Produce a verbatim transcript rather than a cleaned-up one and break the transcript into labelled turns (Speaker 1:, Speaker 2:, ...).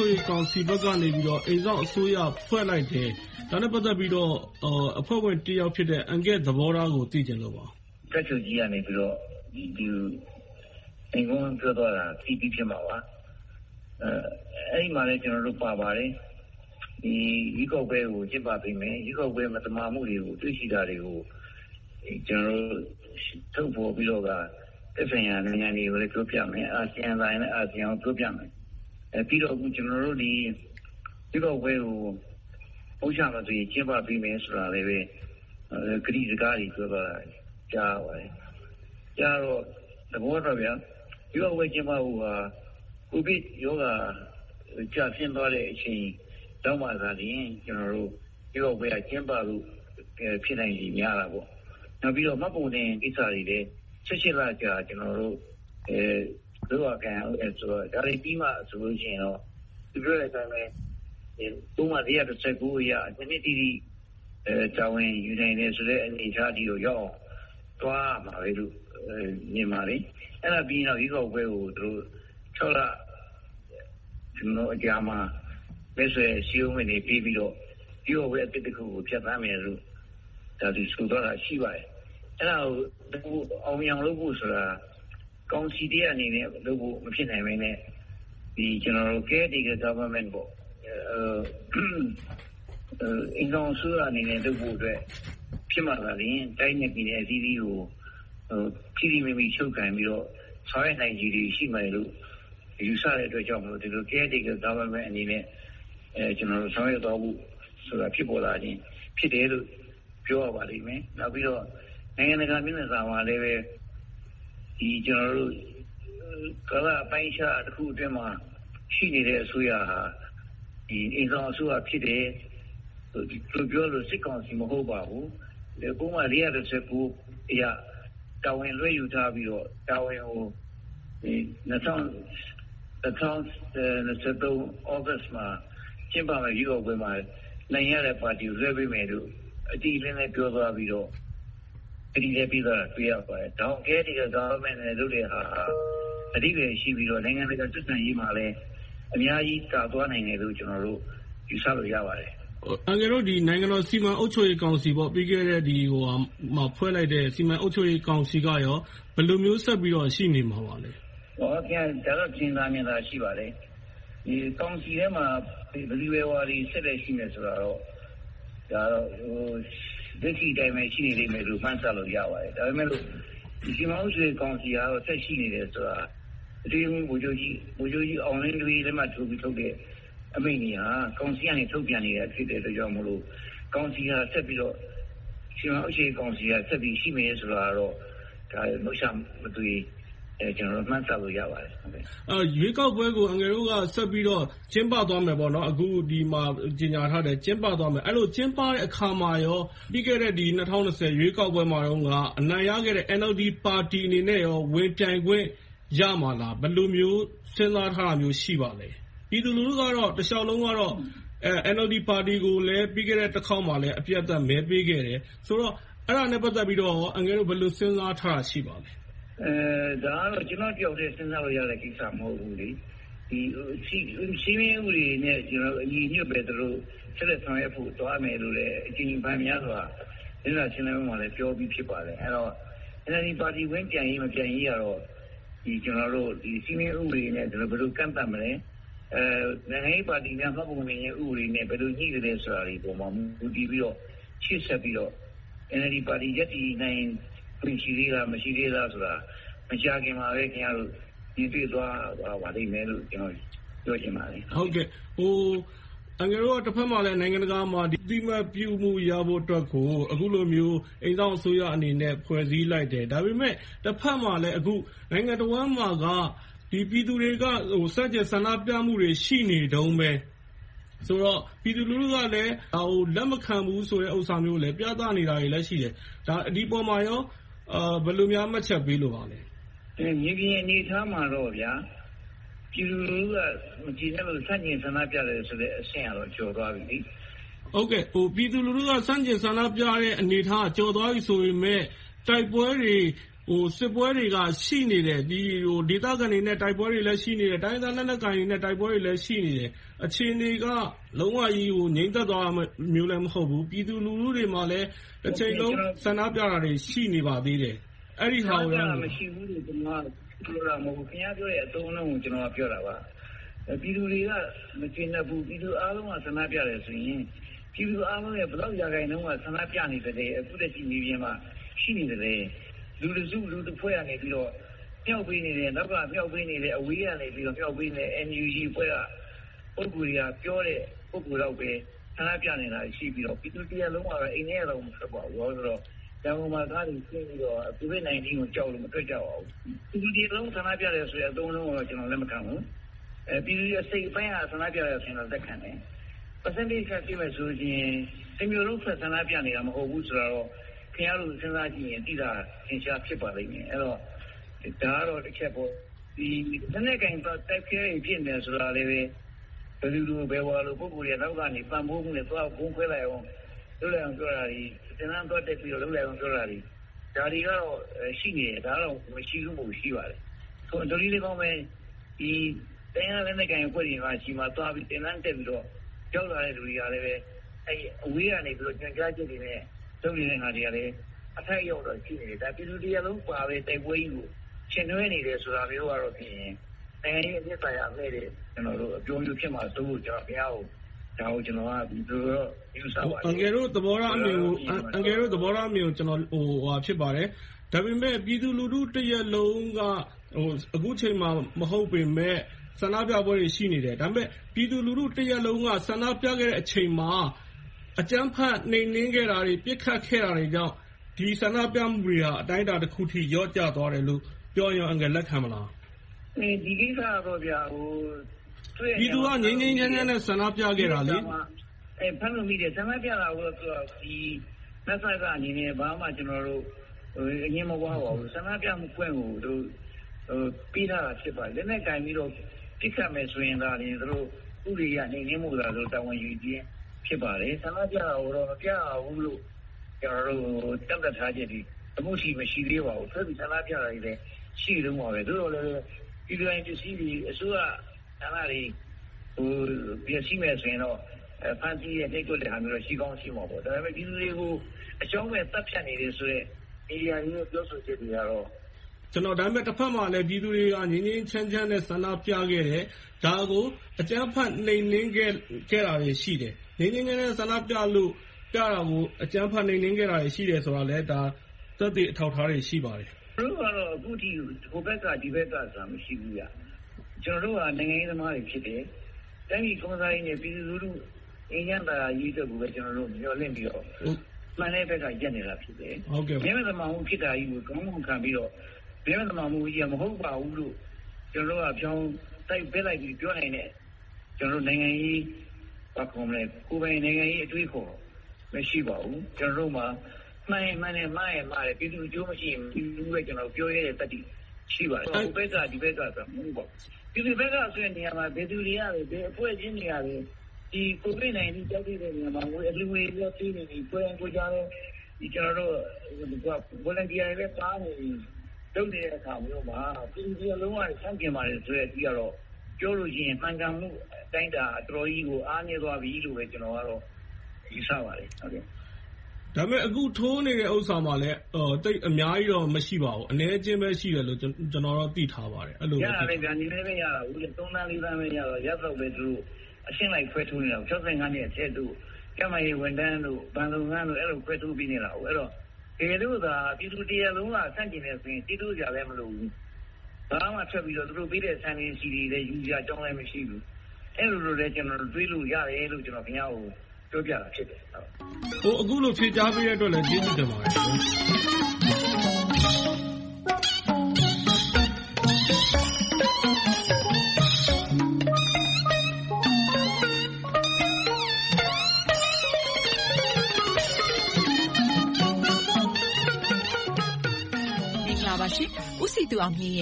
Speaker 1: ချုပ်ရေးကောင်စီဘက်ကနေပြီးတော့အိမ်စောင့်အစိုးရဖွဲ့လိုက်တယ်ဒါနဲ့ပတ်သက်ပြီးတော့အဖွဲ့ဝင်တစ်ယောက်ဖြစ်တဲ့အန်ကဲသဘောထားကိုသိချင်လို့ပါ
Speaker 2: တက်ချုပ်ကြီးကနေပြီးတော့ဒီဒီအင်္ဂုံပြောတော့တာစီပီဖြစ်မှာပါအဲအဲ့ဒီမှာလည်းကျွန်တော်တို့ပါပါတယ်ဒီဒီကောက်ပဲကိုကျင့်ပပေးမယ်ဒီကောက်ပဲမတမာမှုတွေကိုတွေ့ရှိတာတွေကိုကျွန်တော်တို့ထုတ်ပေါ်ပြီးတော့ကသက်ဆိုင်ရာနိုင်ငံတွေကိုလည်းပြောပြမယ်အာဆီယံတိုင်းနဲ့အာဆီယံကိုပြောပြမယ်အဲပြီးတော့အခုကျွန်တော်တို့ဒီဒီကောက်ပဲကိုဥစ္စာမသွေးကျင့်ပပေးမယ်ဆိုတာလည်းပဲဂရိစကားကြီးပြောတော့တာကြားပါတယ်ကြားတော့သဘောတော့ဗျာဒီကောက်ပဲကျင့်ပဖို့ဟာကိုဗစ်ရောဂါကြာပြင်းသွားတဲ့အချိန်တောင်းပါသာရင်ကျွန်တော်တို့ဒီကောက်ပဲကျင့်ပလို့ဖြစ်နိုင်ကြီးများတာပေါ့နောက်ပြီးတော့မှတ်ပုံတင်ကိစ္စတွေလည်းဆက်ရှိလာကြကျွန်တော်တို့အဲတို့အကန်အဲဆိုတော့ဒါတွေပြီးမှဆိုလို့ရှိရင်တော့ဒီပြောတဲ့အတိုင်းပဲဒီပုံမှန်တရားတစ်ချက်ကိုရအနည်းတီတီအဲတာဝန်ယူနိုင်တယ်ဆိုတဲ့အနေအထားဒီကိုရောက်အောင်တွားမှာပဲလို့မြင်ပါလေအဲ့ဒါပြီးတော့ဒီကောက်ပွဲကိုတို့၆လကျွန်တော်အကြမ်းမှာလက်ဆွဲရှိုးဝင်နေပြီးပြီးတော့ဒီကောက်ပွဲအတစ်တစ်ခုကိုဖြတ်သန်းမယ်လို့ဒါဒီဆိုတော့ရှိပါတယ်အဲ့ဒါကိုအောင်မြင်လုပ်ဖို့ဆိုတာကောင်စီတည်းအနေနဲ့လုပ်ဖို့မဖြစ်နိုင်မင်းနဲ့ဒီကျွန်တော်တို့ caretaker government ပေါ့အဲအင်္ဂုံဆူရအနေနဲ့လုပ်ဖို့အတွက်ဖြစ်မှာပါရင်တိုင်းနဲ့ပြည်နယ်အသီးသီးကိုဟိုပြည်ပြည်မိမိချုပ်ကန်ပြီးတော့ဆောင်ရွက်နိုင်ကြီးရှိမယ်လို့ယူဆတဲ့အတွက်ကြောင့်မလို့ဒီလို caretaker government အနေနဲ့အဲကျွန်တော်တို့ဆောင်ရွက်တော့ဖို့ဆိုတာဖြစ်ပေါ်လာခြင်းဖြစ်တယ်လို့ပြောရပါလိမ့်မယ်နောက်ပြီးတော့နိုင်ငံတကာမျက်နှာစာမှာလည်းပဲဒီကျွန်တော်တို့ကလာပိုင်းခြားတစ်ခုအတွင်းမှာရှိနေတဲ့အစိုးရဟာဒီအင်ဆောင်အစိုးရဖြစ်တယ်သူပြောလို့စစ်ကောင်စီမဟုတ်ပါဘူးဒီပုံမှန်၄၁၉အရာတာဝန်လွှဲယူထားပြီးတော့တာဝန်ကိုဒီ၂၀၂၃ ဩဂတ်မှာကျင်းပမယ့်ရွေးကောက်ပွဲမှာနိုင်ရတဲ့ပါတီကိုလွှဲပေးမယ်လို့အတိအလင်းနဲ့ပြောသွားပြီးတော့အဒီလည်းပြီးတော့တွေ့ရပါတယ်။ဒေါင်းကဲဒီက government နဲ့လုပ်တဲ့ဟာအဓိပ္ပာယ်ရှိပြီးတော့နိုင်ငံတကာစစ်ဆန်ရေးမှာလည်းအများကြီးတာသွားနိုင်တယ်လို့ကျွန်တော်တို့ယူဆလို့ရပါတယ်
Speaker 1: ။အငယ်တို့ဒီနိုင်ငံတော်စီမံအုပ်ချုပ်ရေးကောင်စီပေါ့ပြီးခဲ့တဲ့ဒီဟိုမှာဖွဲ့လိုက်တဲ့စီမံအုပ်ချုပ်ရေးကောင်စီကရောဘယ်လိုမျိုးဆက်ပြီးတော့ရှိနေမှာပါလဲ
Speaker 2: ။ဟောပြန်ဒါတော့ကျင်းသားမြင်သာရှိပါတယ်။ဒီကောင်စီထဲမှာဘယ်လိုပဲဝါဒီဆက်လက်ရှိနေဆိုတာတော့ဒါတော့ဟိုဒိဋ္ဌိတိုင်းပဲရှိနေလိမ့်မယ်လို့မှန်းဆလို့ရပါတယ်ဒါပေမဲ့လို့ဒီစီမံအုပ်ချုပ်ရေးကောင်စီကတော့ဆက်ရှိနေတယ်ဆိုတာအတူတူဗိုလ်ချုပ်ကြီးဗိုလ်ချုပ်ကြီးအောင်လင်းတွေလက်မှတ်ထိုးပြီးထုတ်တဲ့အမိန့်ကြီးဟာကောင်စီကနေထုတ်ပြန်နေတာဖြစ်တဲ့အတွက်ကြောင့်မလို့ကောင်စီဟာဆက်ပြီးတော့စီမံအုပ်ချုပ်ရေးကောင်စီကဆက်ပြီးရှိမယ်ဆိုတာတော့ဒါလှုပ်ရှားမသွေးအဲကျွန်တော်မှန်းဆလို့ရပါတယ်ဟုတ်ကဲ့
Speaker 1: အဲရွေးကောက်ပွဲကိုအငယ်တို့ကဆက်ပြီးတော့ကျင်းပသွားမယ်ပေါ့နော်အခုဒီမှာကြီးညာထားတယ်ကျင်းပသွားမယ်အဲ့လိုကျင်းပတဲ့အခါမှာရောပြီးခဲ့တဲ့ဒီ၂၀၂၀ရွေးကောက်ပွဲမှာတော့ကအနိုင်ရခဲ့တဲ့ N L D ပါတီအနေနဲ့ရောဝင်ပြိုင်ခွင့်ရမှာလားဘယ်လိုမျိုးစဉ်းစားထားတာမျိုးရှိပါလဲပြည်သူလူထုကတော့တခြားလုံးကတော့အဲ N L D ပါတီကိုလည်းပြီးခဲ့တဲ့တစ်ခေါက်မှာလည်းအပြတ်အသတ်မဲပေးခဲ့တယ်ဆိုတော့အဲ့ဒါနဲ့ပတ်သက်ပြီးတော့အငယ်တို့ဘယ်လိုစဉ်းစားထားတာရှိပါလဲ
Speaker 2: အဲဒါကတော့ကျွန်တော်ပြောတဲ့စဉ်းစားလို့ရတဲ့ကိစ္စမဟုတ်ဘူးလေဒီစီစီမင်းဦးတွေနဲ့ကျွန်တော်အညီညွတ်ပဲတို့ဆက်လက်ဆောင်ရွက်ဖို့တွားမယ်လို့လည်းအချင်းပန်းများစွာဒီလိုရှင်းလင်းမှုမှာလည်းပြောပြီးဖြစ်ပါတယ်အဲ့တော့ N L D ပါတီဝင်ပြန်ရေးမပြန်ရေးကတော့ဒီကျွန်တော်တို့ဒီစီမင်းဦးတွေနဲ့ဘယ်လိုကန့်သတ်မလဲအဲနိုင်ငံရေးပါတီများမှတ်ပုံတင်ရဲ့ဥပဒေနဲ့ဘယ်လိုညှိကြလဲဆိုတာဒီပုံမှာမူတည်ပြီးတော့ရှေ့ဆက်ပြီးတော့ N L D ပါတီရက်တည်နိုင်ရှိသေးလားမရှိသေးလားဆိုတာမကြခင်မှာပဲခင်ဗျားတို့ဒီတွေ့သွားပါလိမ့်မယ်လို့ကျွန်တော်ပြောချင်ပါတယ်
Speaker 1: ဟုတ်ကဲ့ဟိုအငယ်တို့ကတစ်ဖက်မှာလည်းနိုင်ငံတကာမှာဒီတိမတ်ပြုမှုရဖို့အတွက်ကိုအခုလိုမျိုးအိမ်ဆောင်အစိုးရအနေနဲ့ဖွဲ့စည်းလိုက်တယ်ဒါပေမဲ့တစ်ဖက်မှာလည်းအခုနိုင်ငံတော်ဝန်မှာကဒီပြည်သူတွေကဟိုစက်ကျဆန္ဒပြမှုတွေရှိနေတုံးပဲဆိုတော့ပြည်သူလူထုကလည်းဟိုလက်မခံဘူးဆိုတဲ့ဥစ္စာမျိုးလည်းပြသနေတာတွေလည်းရှိတယ်ဒါဒီပေါ်မှာရောအာဘယ်လိုများမှတ်ချက်ပေးလို့ပါလဲ
Speaker 2: အဲမြေပြင်အနေထားမှာတော့ဗျာပြည်သူလူထုကမကြည့်နဲ့လို့စန့်ကျင်ဆန္ဒပြတယ်ဆိုတဲ့အဆင့်ကတော့ကျော်သွားပြီလေ
Speaker 1: ဟုတ်ကဲ့ဟိုပြည်သူလူထုကစန့်ကျင်ဆန္ဒပြတဲ့အနေထားကျော်သွားပြီဆိုပေမဲ့တိုက်ပွဲတွေဟဟိုစစ်ပွဲတွေကရှိနေတယ်ဒီဟိုဒေသခံတွေနဲ့တိုက်ပွဲတွေလည်းရှိနေတယ်တိုင်းသားလက်နက်ကိုင်တွေနဲ့တိုက်ပွဲတွေလည်းရှိနေတယ်အခြေအနေကလုံးဝကြီးဟိုငြိမ်သက်သွားမျိုးလည်းမဟုတ်ဘူးပြည်သူလူထုတွေမှာလည်းတစ်ချိန်လုံးဆန္ဒပြတာတွေရှိနေပါသေးတယ်အဲ့ဒီဟာကိုလည်း
Speaker 2: မရှိဘူးလို့ကျွန်တော်ပြောတာမဟုတ်ဘူးခင်ဗျားပြောတဲ့အသုံးအနှုန်းကိုကျွန်တော်ပြောတာပါပြည်သူတွေကမကျေနပ်ဘူးပြည်သူအားလုံးကဆန္ဒပြတယ်ဆိုရင်ပြည်သူအားလုံးရဲ့ဘလောက်ရာခိုင်နှုန်းကဆန္ဒပြနေတယ်အခုတည်းရှိနေပြင်မှာရှိနေတယ်လူလူစုလူတစ်ဖွဲ့ကနေပြီးတော့မြောက်ပေးနေတယ်နောက်ကမြောက်ပေးနေတယ်အဝေးကနေပြီးတော့မြောက်ပေးနေ N U G ဖွဲ့ကပုဂ္ဂိုလ်တွေကပြောတဲ့ပုဂ္ဂိုလ်တော့ပဲဆန္ဒပြနေတာရှိပြီးတော့ပြည်သူတရားလုံးကတော့အိမ်ထဲတော့မထွက်ပါဘူးဆိုတော့ကျောင်းမှာသားတွေရှင်းပြီးတော့ ကိုဗစ် ၁၉ ကိုကြောက်လို့မတွေ့ကြပါဘူးပြည်သူတရားလုံးဆန္ဒပြတယ်ဆိုတဲ့အသုံးလုံးကိုကျွန်တော်လက်မခံဘူးအဲပြည်သူရဲ့စိတ်ပိုင်းဟာဆန္ဒပြရဆိုရင်တော့သက်ခံတယ် percentage ကပြည့်မယ်ဆိုရင်တမျိုးလုံးဆက်ဆန္ဒပြနေတာမဟုတ်ဘူးဆိုတော့ခင်ဗျားတို့စဉ်းစားကြည့်ရင်တိတာသင်ရှားဖြစ်ပါလိမ့်မယ်အဲ့တော့ဒါကတော့တစ်ချက်ပေါ့ဒီလက်နဲ့ကင်တော့တိုက်ခဲဖြစ်နေဆိုတာလည်းပဲဘယ်လိုပဲဘယ်လိုပုံကိုရတော့ကနေပံ့ပိုးမှုနဲ့သွားဘုံခွဲလိုက်အောင်လုပ်လိုက်အောင်ပြောတာဒီသင်္ကန်းတော့တက်ပြီးတော့လုပ်လိုက်အောင်ပြောတာဒီဒါတွေကတော့ရှိနေတယ်ဒါတော့မရှိဘူးမဟုတ်ရှိပါတယ်ဆိုတော့ဒီလေးကောင်းပဲဒီတရားလက်နဲ့ကင်ဖွဲ့ရင်ကရှိမှသွားပြီးသင်္ကန်းတက်ပြီးတော့ကြောက်လာတဲ့လူတွေကလည်းပဲအဲအဝေးကနေပြီးတော့ကြံကြားချက်တွေနဲ့လုပ်နေတဲ့ငါတွေကလည်းအထိုက်ရောက်တော့ရှိနေတယ်ဒါပြည်သူတရားလုံးပါပဲတိုက်ပွဲကြီးကိုရှင်နှွဲနေတယ်ဆိုတာမျိုးကတော့ဖြစ်ရင်နိုင်ငံရေးအဖြစ်ဆိုင်ရာအမဲ့တွေကျွန်တော်တို့အပြောမျိုးဖြစ်မှာသို့လို့ကျွန်တော်ဘုရားကိုဒါကိုကျွန်တော်ကဒီလိုတော့ယူဆပါတယ်
Speaker 1: အန်ကယ်တို့သဘောထားအမြင်ကိုအန်ကယ်တို့သဘောထားအမြင်ကိုကျွန်တော်ဟိုဟာဖြစ်ပါတယ်ဒါပေမဲ့ပြည်သူလူထုတရက်လုံးကဟိုအခုချိန်မှာမဟုတ်ပေမဲ့ဆန္ဒပြပွဲတွေရှိနေတယ်ဒါပေမဲ့ပြည်သူလူထုတရက်လုံးကဆန္ဒပြခဲ့တဲ့အချိန်မှာအကြမ်းဖက်နှိမ်နင်းခဲ့တာတွေပြစ်ခတ်ခဲ့တာတွေကြောင့်ဒီဆန္ဒပြမှုတွေဟာအတိုင်းအတာတစ်ခုထိရော့ကျသွားတယ်လို့ပြောရင်အင်္ဂလိပ်လက်ခံမလား
Speaker 2: ဒီကိစ္စတော့ဗျာဟို
Speaker 1: ပြည်သူကငြိမ်းငြိမ်းချမ်းချမ်းနဲ့ဆန္ဒပြခဲ့တာလေ
Speaker 2: အဲဖမ်းလို့မိတယ်ဆန္ဒပြတာကိုတော့ဒီမက်ဆေ့ချ်အနေနဲ့ဘာမှကျွန်တော်တို့ဟိုအရင်မဝါပါဘူးဆန္ဒပြမှုပွင့်ကိုတို့ဟိုပြီးတာဖြစ်ပါတယ်လက်နဲ့ကင်ပြီးတော့ပြစ်ခတ်မယ်ဆိုရင်ဒါလည်းတို့ဥရိယနေနေမှုလားဆိုတာဝန်ယူခြင်းဖြစ်ပါတယ်ဆန္ဒပြတာကိုတော့မပြဘူးလို့ကျွန်တော်တို့တက်တက်ထားချက်ဒီအမှုရှိမရှိသေးပါဘူးဆက်ပြီးဆန္ဒပြတာတွေလည်းရှိလုံးပါပဲတို့တော့လည်းဒီလိုင်းပစ္စည်းတွေအစိုးရဆန္ဒတွေဟိုပြည့်စုံမယ်ဆိုရင်တော့ဖန်တီးရဲ့တိတ်ကွက်တဲ့ဟာမျိုးတော့ရှိကောင်းရှိမှာပေါ့ဒါပေမဲ့ဒီလူတွေကိုအကြောင်းမဲ့တပ်ဖြတ်နေတယ်ဆိုတော့အေရီယာကြီးကိုပြောဆိုချက်တွေကတော့
Speaker 1: ကျွန်တော်ဒါပေမဲ့တစ်ဖက်မှာလည်းပြည်သူတွေကငြင်းငြင်းချမ်းချမ်းနဲ့ဆန္ဒပြခဲ့တယ်ဒါကိုအကြမ်းဖက်နှိမ်နင်းခဲ့ခဲ့တာတွေရှိတယ်ငြင်းငြင်းချမ်းချမ်းဆန္ဒပြလို့ပြတာကိုအကြမ်းဖက်နှိမ်နင်းခဲ့တာတွေရှိတယ်ဆိုတာလည်းဒါသက်သေအထောက်အထားတွေရှိပါတယ်
Speaker 2: တို့ကတော့အခုထိဟိုဘက်ကဒီဘက်ကဆိုတာမရှိဘူးရကျွန်တော်တို့ကနိုင်ငံရေးသမားတွေဖြစ်တယ်တိုင်းပြည်ကောင်းစားရေးနဲ့ပြည်သူလူထုအင်းရန်တာရေးတဲ့ကူပဲကျွန်တော်တို့မျှော်လင့်ပြီးတော့မှန်တဲ့ဘက်ကရက်နေတာဖြစ်တယ်
Speaker 1: ဟုတ်ကဲ့
Speaker 2: မြန်မာသမားမှုဖြစ်တာကြီးကိုကောင်းကောင်းခံပြီးတော့မြန်မာသမားမှုကြီးကမဟုတ်ပါဘူးလို့ကျွန်တော်တို့ကပြောင်းတိုက်ပေးလိုက်ပြီးပြောနိုင်တဲ့ကျွန်တော်တို့နိုင်ငံရေးဘာကောမလဲကိုယ်ပိုင်နိုင်ငံရေးအတွေးခေါ်မရှိပါဘူးကျွန်တော်တို့မှာမှန်မှန်နဲ့မှားရမှားတယ်ပြည်သူအကျိုးမရှိရင်ပြည်သူကကျွန်တော်ပြောရတဲ့တတိရှိပါတယ်ဟိုဘက်ကဒီဘက်ကဆိုမဟုတ်ပါဘူးဒီဘက်ကဆိုရင်နေရာမှာဘယ်သူတွေရလဲဘယ်အဖွဲ့ချင်းတွေရလဲဒီကိုဗစ် ၁၉ ကြောက်တဲ့နေရာမှာဟိုအလူငွေပြောသေးနေပြီကိုယ်ကိုကြားလဲဒီကျွန်တော်တို့က volunteer တွေပဲပါနေလုပ်နေတဲ့အခါမျိုးမှာပြည်သူတွေလုံးဝဆန့်ကျင်ပါတယ်ဆိုတဲ့အကြည့်ကတော့ပြောလို့ရှိရင်မှန်ကန်မှုအတိုင်းတာအတော်ကြီးကိုအားနည်းသွားပြီလို့ပဲကျွန်တော်ကတော့ယူဆပါတယ်ဟုတ်ကဲ့
Speaker 1: ဒါပေမဲ့အခုထိုးနေတဲ့ဥစ္စာမှာလည်းဟိုတိတ်အများကြီးတော့မရှိပါဘူးအနည်းချင်းပဲရှိတယ်လို့ကျွန်တော်တော့သိထားပါတယ်အဲ့လို
Speaker 2: ပဲရတယ်ဗျာဒီနေ့ပဲရတာဦးသုံးတန်းလေးတန်းပဲရတော့ရပ်တော့ပဲသူတို့အရှင်းလိုက်ခွဲထိုးနေတာ၆၅နှစ်အထက်တို့ကျမကြီးဝန်တန်းတို့ဗန်လုံငန်းတို့အဲ့လိုခွဲထိုးပြီးနေတာဟုတ်အဲ့တော့ဒီလိုသာပြည်သူတရားလုံးကစန့်ကျင်နေဆိုရင်တီးတိုးကြလည်းမလို့ဘူးဘာမှထွက်ပြီးတော့သူတို့ပြီးတဲ့ဆန်ရင်းစီတွေလည်းယူကြကြောင်းလည်းမရှိဘူးအဲ့လိုလိုလည်းကျွန်တော်တို့တွေးလို့ရတယ်လို့ကျွန်တော်ခင်ဗျားကိုပြောပြတာဖြစ်တယ်
Speaker 1: ဟိုအခုလိုဖြေကြားပေးတဲ့အတွက်လည်းကျေးဇူးတင်ပါတယ်
Speaker 3: ဦးစည်သူအောင်မြင့်